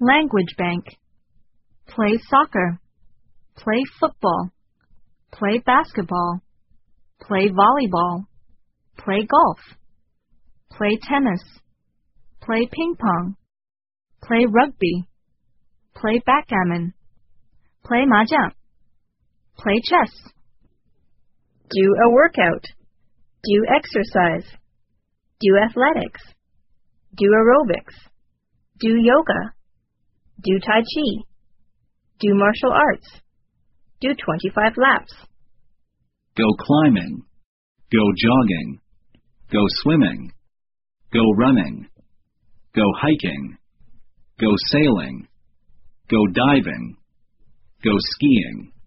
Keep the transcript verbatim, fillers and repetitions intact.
Language bank. Play soccer. Play football. Play basketball. Play volleyball. Play golf. Play tennis. Play ping pong. Play rugby. Play backgammon. Play mahjong. Play chess. Do a workout. Do exercise. Do athletics. Do aerobics. Do yoga. Do tai chi. Do martial arts. Do twenty-five laps. Go climbing. Go jogging. Go swimming. Go running. Go hiking. Go sailing. Go diving. Go skiing.